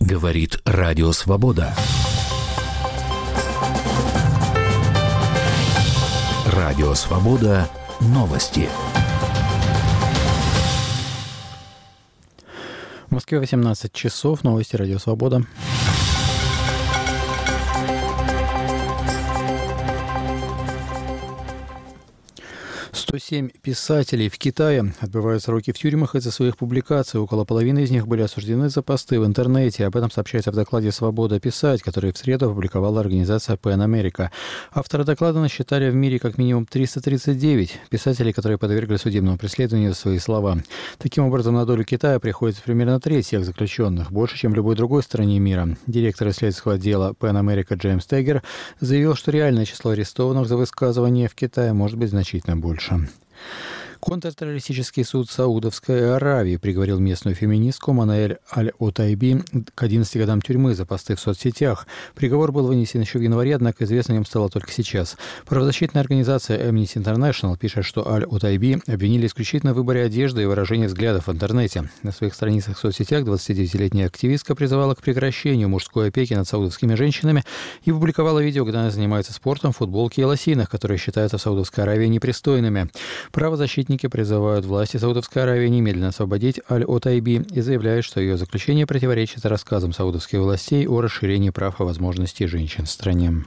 Говорит Радио Свобода. Радио Свобода. Новости. В Москве 18 часов. Новости Радио Свобода. «107 писателей в Китае отбывают сроки в тюрьмах из-за своих публикаций. Около половины из них были осуждены за посты в интернете. Об этом сообщается в докладе «Свобода писать», который в среду опубликовала организация PEN America. Авторы доклада насчитали в мире как минимум 339 писателей, которые подвергли судебному преследованию за свои слова. Таким образом, на долю Китая приходится примерно треть всех заключенных, больше, чем в любой другой стране мира. Директор исследовательского отдела PEN America Джеймс Теггер заявил, что реальное число арестованных за высказывания в Китае может быть значительно больше. Контртеррористический суд Саудовской Аравии приговорил местную феминистку Манаэль Аль-Отайби к 11 годам тюрьмы за посты в соцсетях. Приговор был вынесен еще в январе, однако известно о нем стало только сейчас. Правозащитная организация Amnesty International пишет, что Аль-Отайби обвинили исключительно в выборе одежды и выражении взглядов в интернете. На своих страницах в соцсетях 29-летняя активистка призывала к прекращению мужской опеки над саудовскими женщинами и публиковала видео, где она занимается спортом в футболке и лосинах, которые считаются в Саудовской Аравии непристойными. Правозащитники призывают власти Саудовской Аравии немедленно освободить Аль-Отайби и заявляют, что ее заключение противоречит рассказам саудовских властей о расширении прав и возможностей женщин в стране.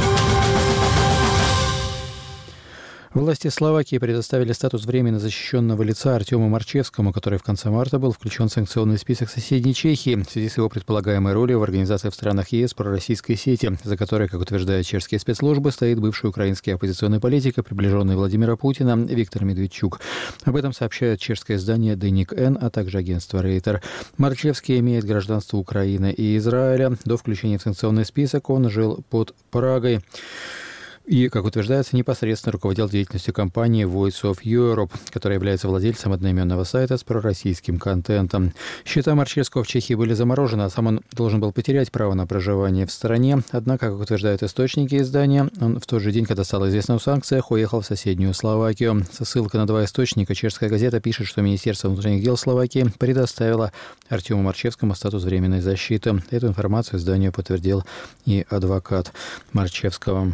Власти Словакии предоставили статус временно защищенного лица Артему Марчевскому, который в конце марта был включен в санкционный список соседней Чехии в связи с его предполагаемой ролью в организации в странах ЕС пророссийской сети, за которой, как утверждают чешские спецслужбы, стоит бывший украинский оппозиционный политик и приближенный Владимира Путина Виктор Медведчук. Об этом сообщает чешское издание «Деник Н», а также агентство «Рейтер». Марчевский имеет гражданство Украины и Израиля. До включения в санкционный список он жил под Прагой и, как утверждается, непосредственно руководил деятельностью компании Voice of Europe, которая является владельцем одноименного сайта с пророссийским контентом. Счета Марчевского в Чехии были заморожены, а сам он должен был потерять право на проживание в стране. Однако, как утверждают источники издания, он в тот же день, когда стало известно о санкциях, уехал в соседнюю Словакию. Со ссылкой на два источника чешская газета пишет, что Министерство внутренних дел Словакии предоставило Артему Марчевскому статус временной защиты. Эту информацию изданию подтвердил и адвокат Марчевского.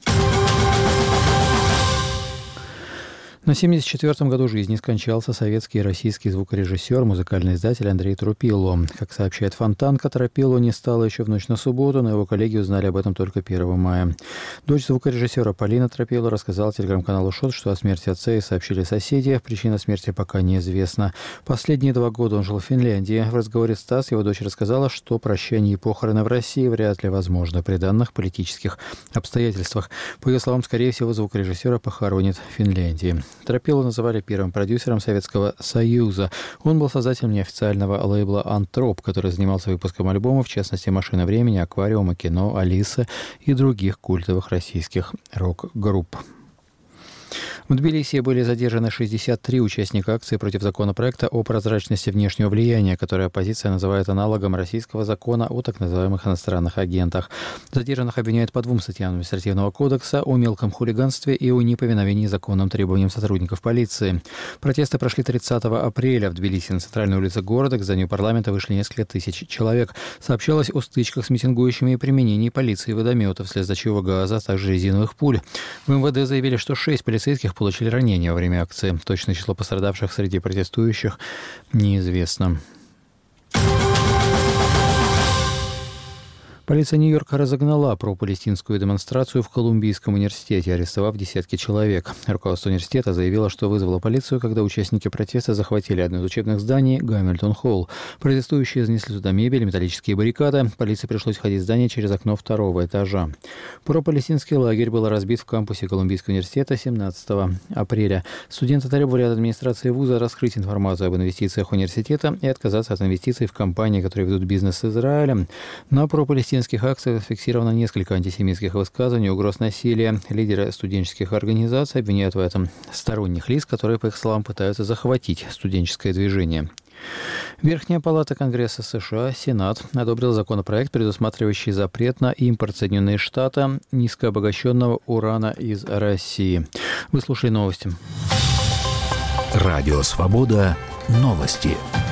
На 74-м году жизни скончался советский и российский звукорежиссер, музыкальный издатель Андрей Трупило. Как сообщает Фонтанка, Трупило не стало еще в ночь на субботу, но его коллеги узнали об этом только 1 мая. Дочь звукорежиссера Полина Трупило рассказала телеграм-каналу ШОТ, что о смерти отца ей сообщили соседи. Причина смерти пока неизвестна. Последние 2 года он жил в Финляндии. В разговоре с ТАСС его дочь рассказала, что прощание и похороны в России вряд ли возможно при данных политических обстоятельствах. По ее словам, скорее всего, звукорежиссера похоронят в Финляндии. Трупило называли первым продюсером Советского Союза. Он был создателем неофициального лейбла «Антроп», который занимался выпуском альбомов, в частности «Машина времени», «Аквариума», «Кино», «Алиса» и других культовых российских рок-групп. В Тбилиси были задержаны 63 участника акции против законопроекта о прозрачности внешнего влияния, который оппозиция называет аналогом российского закона о так называемых иностранных агентах. Задержанных обвиняют по 2 статьям административного кодекса о мелком хулиганстве и о неповиновении законным требованиям сотрудников полиции. Протесты прошли 30 апреля. В Тбилиси на центральной улице города к зданию парламента вышли несколько тысяч человек. Сообщалось о стычках с митингующими и применении полиции водометов, слезоточивого газа, а также резиновых пуль. В МВД заявили, что 6 полицейских получили ранения во время акции. Точное число пострадавших среди протестующих неизвестно. Полиция Нью-Йорка разогнала пропалестинскую демонстрацию в Колумбийском университете, арестовав десятки человек. Руководство университета заявило, что вызвало полицию, когда участники протеста захватили одно из учебных зданий – Гамильтон-Холл. Протестующие занесли туда мебель, металлические баррикады. Полиции пришлось входить в здание через окно 2-го этажа. Пропалестинский лагерь был разбит в кампусе Колумбийского университета 17 апреля. Студенты требовали от администрации вуза раскрыть информацию об инвестициях университета и отказаться от инвестиций в компании, которые ведут бизнес с Израилем. На пропалестинских акциях зафиксировано несколько антисемитских высказываний, угроз насилия. Лидеры студенческих организаций обвиняют в этом сторонних лиц, которые, по их словам, пытаются захватить студенческое движение. Верхняя палата Конгресса США, Сенат, одобрил законопроект, предусматривающий запрет на импорт в Соединенные Штаты низкообогащенного урана из России. Вы слушали новости. Радио Свобода. Новости.